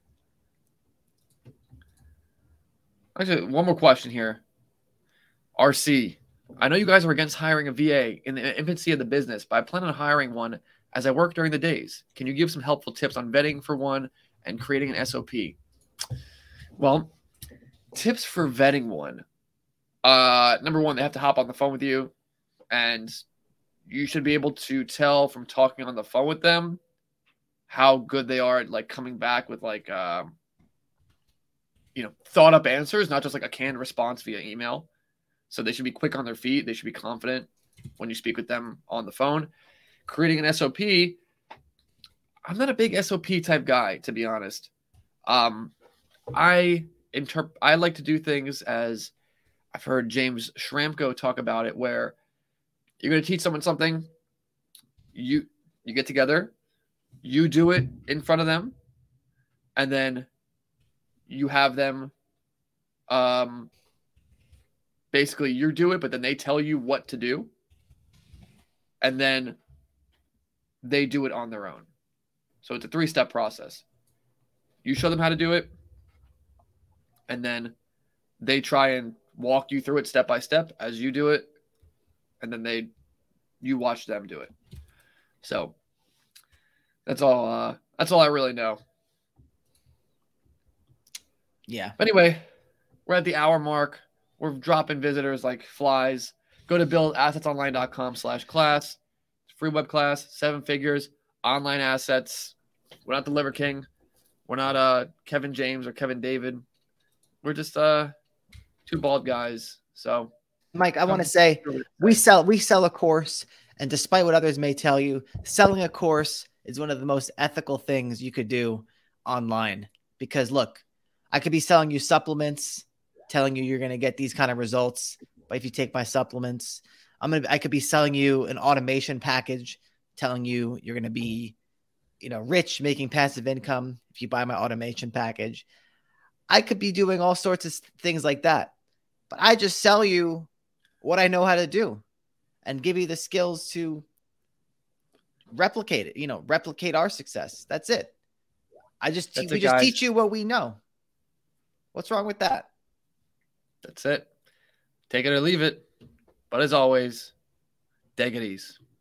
Actually, one more question here. RC, I know you guys are against hiring a VA in the infancy of the business, but I plan on hiring one as I work during the days. Can you give some helpful tips on vetting for one and creating an SOP? Well, tips for vetting one. Number one, they have to hop on the phone with you, and you should be able to tell from talking on the phone with them how good they are at like coming back with like thought up answers, not just like a canned response via email. So they should be quick on their feet. They should be confident when you speak with them on the phone. Creating an SOP. I'm not a big SOP type guy, to be honest. I like to do things as I've heard James Schramko talk about it, where you're going to teach someone something. You get together, you do it in front of them, and then you have them basically you do it, but then they tell you what to do, and then they do it on their own. So it's a 3-step process. You show them how to do it, and then they try and walk you through it step by step as you do it, and then you watch them do it. So that's all I really know. Yeah. But anyway, we're at the hour mark. We're dropping visitors like flies. Go to buildassetsonline.com/class. Free web class, 7 figures, online assets. We're not the Liver King. We're not Kevin James or Kevin David. We're just 2 bald guys. So, Mike, I want to say we sell a course, and despite what others may tell you, selling a course is one of the most ethical things you could do online. Because look, I could be selling you supplements, telling you you're going to get these kind of results, but if you take my supplements, I could be selling you an automation package, telling you you're going to be, rich, making passive income if you buy my automation package. I could be doing all sorts of things like that, but I just sell you what I know how to do and give you the skills to replicate it, replicate our success. That's it. We just teach you what we know. What's wrong with that? That's it. Take it or leave it. But as always, Deggities.